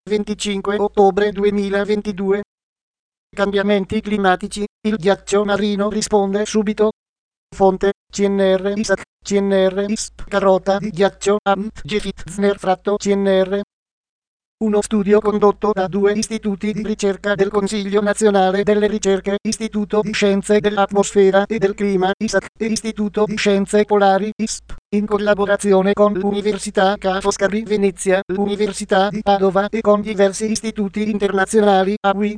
25 ottobre 2022. Cambiamenti climatici, il ghiaccio marino risponde subito. Fonte, CNR ISAC, CNR ISP, carota di ghiaccio, AMT, CNR. Uno studio condotto da due istituti di ricerca del Consiglio Nazionale delle Ricerche, Istituto di Scienze dell'Atmosfera e del Clima, ISAC, e Istituto di Scienze Polari, ISP, in collaborazione con l'Università Ca' Foscari Venezia, l'Università di Padova e con diversi istituti internazionali,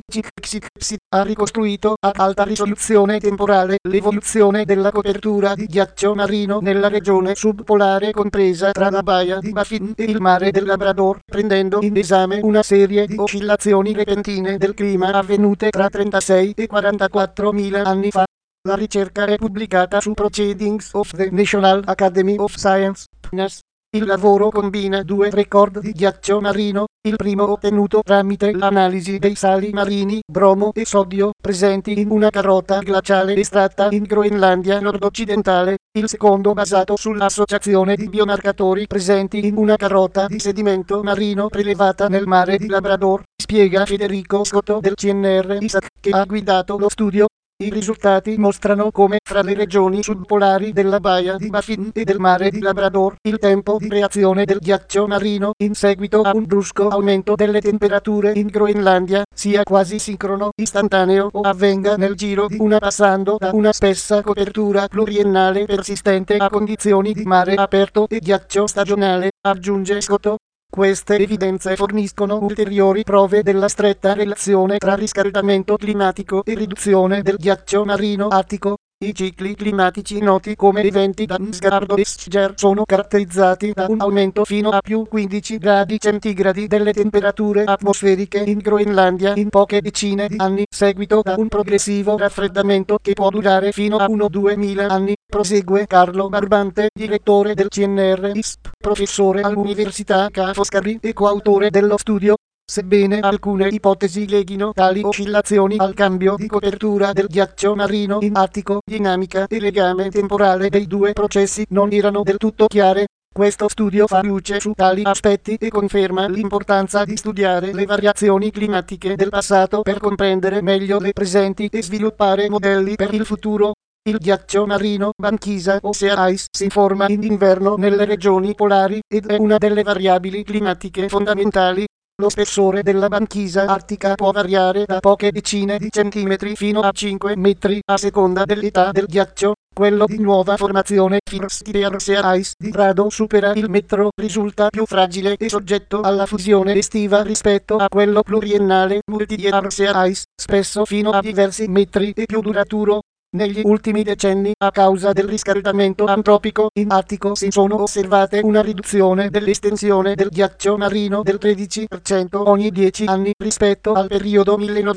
ha ricostruito ad alta risoluzione temporale l'evoluzione della copertura di ghiaccio marino nella regione subpolare compresa tra la baia di Baffin e il mare del Labrador, prendendo in esame una serie di oscillazioni repentine del clima avvenute tra 36 e 44 mila anni fa. La ricerca è pubblicata su Proceedings of the National Academy of Science, PNAS. Il lavoro combina due record di ghiaccio marino, il primo ottenuto tramite l'analisi dei sali marini, bromo e sodio, presenti in una carota glaciale estratta in Groenlandia nord-occidentale, il secondo basato sull'associazione di biomarcatori presenti in una carota di sedimento marino prelevata nel mare di Labrador, spiega Federico Scotto del CNR ISAC, che ha guidato lo studio. I risultati mostrano come fra le regioni subpolari della baia di Baffin e del mare di Labrador il tempo di reazione del ghiaccio marino in seguito a un brusco aumento delle temperature in Groenlandia sia quasi sincrono, istantaneo o avvenga nel giro di una passando da una spessa copertura pluriennale persistente a condizioni di mare aperto e ghiaccio stagionale, aggiunge Scotto. Queste evidenze forniscono ulteriori prove della stretta relazione tra riscaldamento climatico e riduzione del ghiaccio marino artico. I cicli climatici noti come eventi Dansgaard-Oeschger sono caratterizzati da un aumento fino a più 15 gradi centigradi delle temperature atmosferiche in Groenlandia in poche decine di anni, seguito da un progressivo raffreddamento che può durare fino a 1-2 mila anni, prosegue Carlo Barbante, direttore del CNR ISP, professore all'Università Ca' Foscari e coautore dello studio. Sebbene alcune ipotesi leghino tali oscillazioni al cambio di copertura del ghiaccio marino in Artico, dinamica e legame temporale dei due processi non erano del tutto chiare, questo studio fa luce su tali aspetti e conferma l'importanza di studiare le variazioni climatiche del passato per comprendere meglio le presenti e sviluppare modelli per il futuro. Il ghiaccio marino banchisa o sea ice si forma in inverno nelle regioni polari ed è una delle variabili climatiche fondamentali. Lo spessore della banchisa artica può variare da poche decine di centimetri fino a 5 metri a seconda dell'età del ghiaccio. Quello di nuova formazione First Tier Sea Ice di grado supera il metro risulta più fragile e soggetto alla fusione estiva rispetto a quello pluriennale Multi-Tier Sea Ice, spesso fino a diversi metri e più duraturo. Negli ultimi decenni, a causa del riscaldamento antropico in Artico si sono osservate una riduzione dell'estensione del ghiaccio marino del 13% ogni 10 anni rispetto al periodo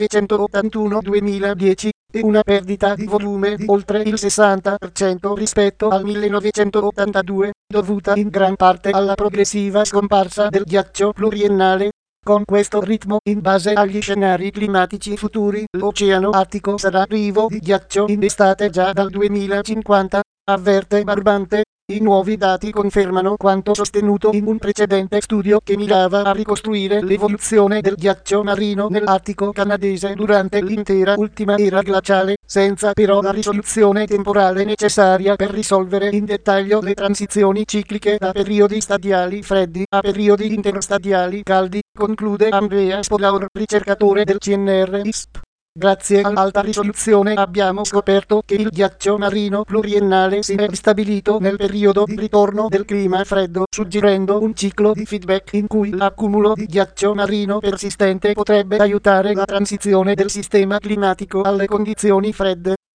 1981-2010 e una perdita di volume di oltre il 60% rispetto al 1982, dovuta in gran parte alla progressiva scomparsa del ghiaccio pluriennale. Con questo ritmo, in base agli scenari climatici futuri, l'Oceano Artico sarà privo di ghiaccio in estate già dal 2050, avverte Barbante. I nuovi dati confermano quanto sostenuto in un precedente studio che mirava a ricostruire l'evoluzione del ghiaccio marino nell'Artico canadese durante l'intera ultima era glaciale, senza però la risoluzione temporale necessaria per risolvere in dettaglio le transizioni cicliche da periodi stadiali freddi a periodi interstadiali caldi, conclude Andrea Spolaur, ricercatore del CNR ISP. Grazie all'alta risoluzione abbiamo scoperto che il ghiaccio marino pluriennale si è ristabilito nel periodo di ritorno del clima freddo, suggerendo un ciclo di feedback in cui l'accumulo di ghiaccio marino persistente potrebbe aiutare la transizione del sistema climatico alle condizioni fredde.